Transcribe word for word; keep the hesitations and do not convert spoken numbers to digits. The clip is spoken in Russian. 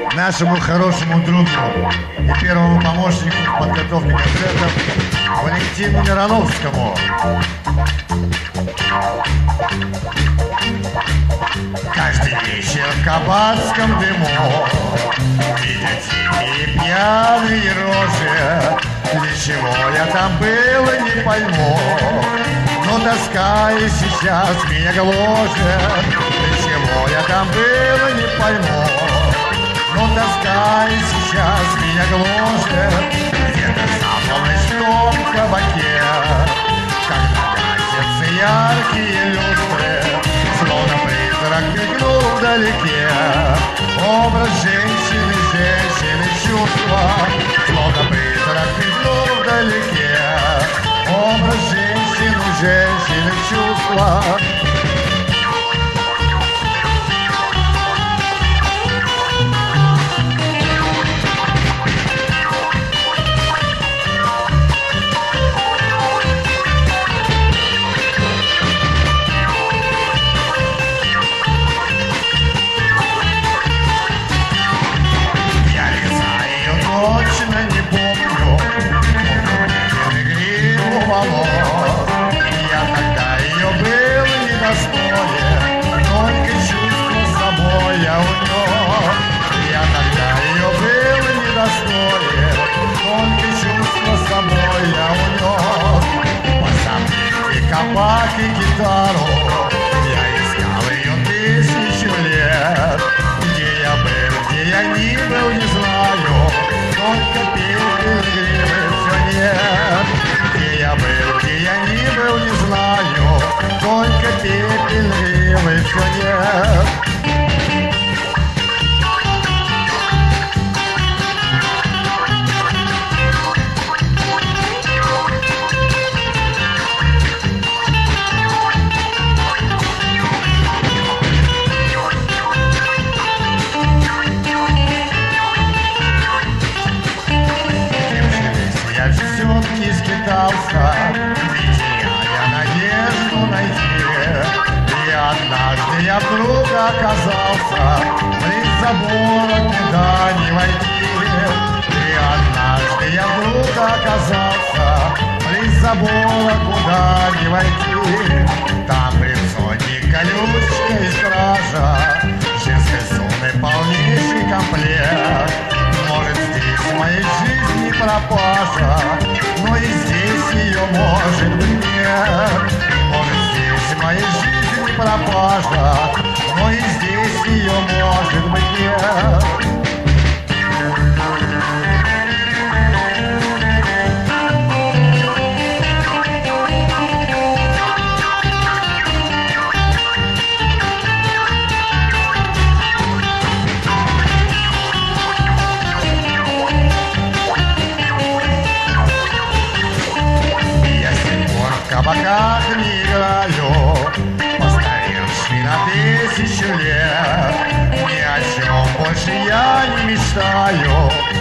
нашему хорошему другу и первому помощнику в подготовке концертов Валентину Мироновскому. Каждый вечер в кабацком дыму видят тихие пьяные рожи. Для чего я там был, не пойму, но тоска и сейчас меня гложет. Для чего я там был, не пойму, но тоска и сейчас меня гложет. Где-то за полночь в том кабаке, когда гасятся яркие люстры, словно призрак мелькнул вдалеке. Образ женщины, женщины чувства, словно призрак мелькнул вдалеке. Образ женщины, женщины чувства. Точно не помню, гриву волос. Я тогда ее был недостоин, только чувство собой я унес. Я тогда ее был недостоин, только чувство собой я унес. Позабыли кабак и гитару, я искал ее тысячу лет. Где я был, где я ни был, не знаю, только пилигримы все нет. Где я был, где я ни был, не знаю, только пилигримы все нет. Все-таки скитался, не теряя надежду найти. И однажды я вдруг оказался близ забора, куда не войти. И однажды я вдруг оказался близ забора, куда не войти. Там прицонник, колючка и стража, женской зоны полнейший комплект. Может, здесь в моей жизни пропажа, но и здесь ее может быть нет. Может, здесь в моей жизни пропажа, но и здесь ее может быть нет. В кабаках не играю, постаревший на тысячу лет. Ни о чем больше я не мечтаю,